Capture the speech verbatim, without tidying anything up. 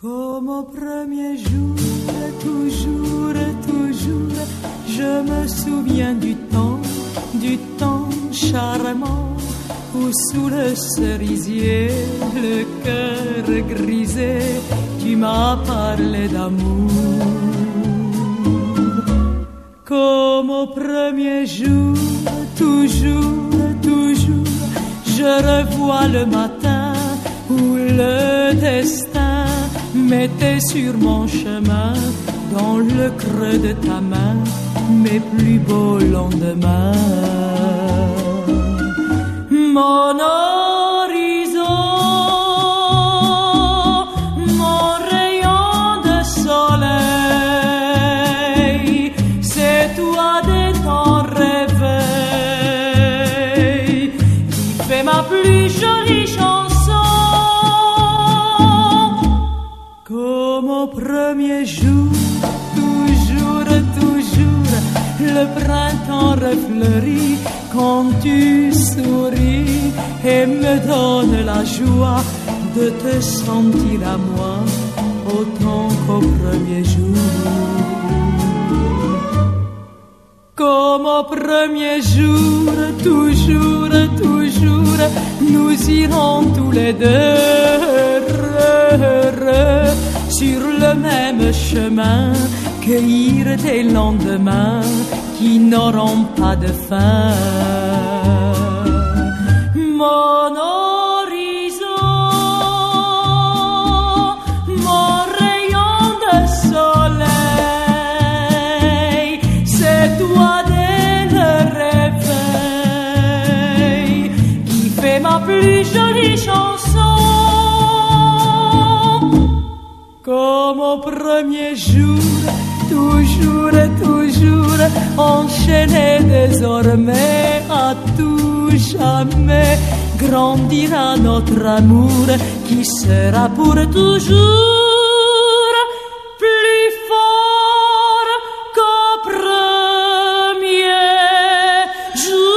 Comme au premier jour, toujours, toujours, je me souviens du temps, du temps charmant, où sous le cerisier, le cœur grisé, tu m'as parlé d'amour. Comme au premier jour, toujours, toujours, je revois le matin où le destin mettait sur mon chemin, dans le creux de ta main, mes plus beaux lendemains. Mon horizon, mon rayon de soleil, c'est toi dès ton réveil qui fait ma plus jolie chanson. Comme au premier jour, toujours, toujours, le printemps refleurit quand tu souris et me donne la joie de te sentir à moi autant qu'au premier jour. Comme au premier jour, toujours, toujours, nous irons tous les deux heureux, heureux, sur le même chemin, cueillir des lendemains qui n'auront pas de fin. Mon horizon, mon rayon de soleil, c'est toi dès le réveil qui fait ma plus jolie chanson. Comme au premier jour, toujours, toujours, enchaîné désormais à tout jamais, grandira notre amour qui sera pour toujours plus fort qu'au premier jour.